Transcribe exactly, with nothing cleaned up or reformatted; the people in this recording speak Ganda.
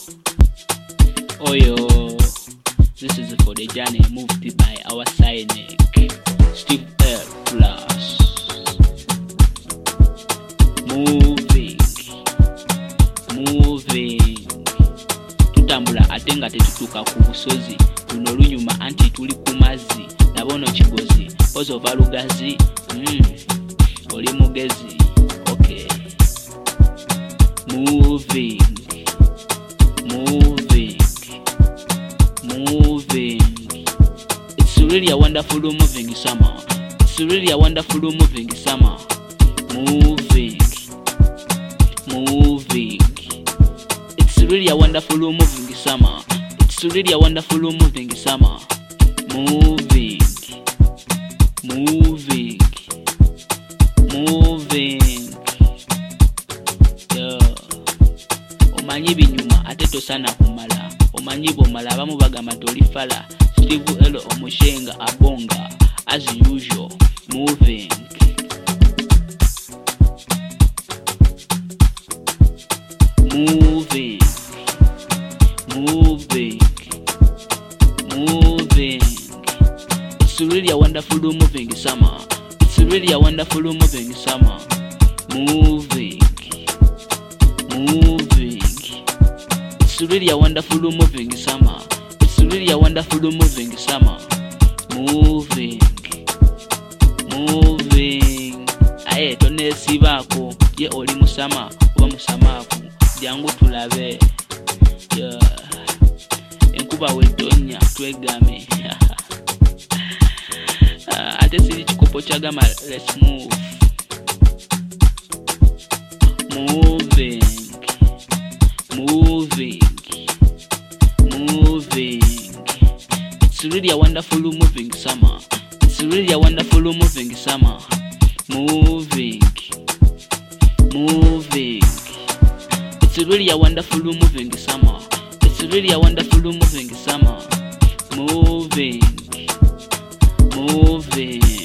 Oh yo, this is for the journey moved by our cynic, Steve L. Plus. Moving, moving. Tutambula ate nga tetutuuka ku busozi, luno lunyuma anti tuli ku mazzi, nabono kigozi, ozova lugazi, mm, oli mugezi, okay. Moving, moving, moving. It's really a wonderful moving summer. It's really a wonderful moving summer. Moving, moving. It's really a wonderful moving summer. It's really a wonderful moving summer. Moving, moving, moving. Yeah. Omanyi binyuma ate tosana kumala. Omanyi bomala abamu bagamba tolifala. Steve L omushenga abonga as usual. Moving. Moving, moving, moving. It's really a wonderful moving summer. It's really a wonderful moving summer. Moving, moving. It's really a wonderful moving summer. It's really a wonderful moving summer. Moving, moving. Aye, tone sibako ye oli musama oba musamaku. Jangu tulabe, yeah. Enkuba wedonya twegame. uh, ate siri chikopo chagama. Let's move. Moving, moving, moving. It's really a wonderful moving summer. It's really a wonderful moving summer. Moving, moving. It's really a wonderful moving summer. It's really a wonderful moving summer. Moving, moving.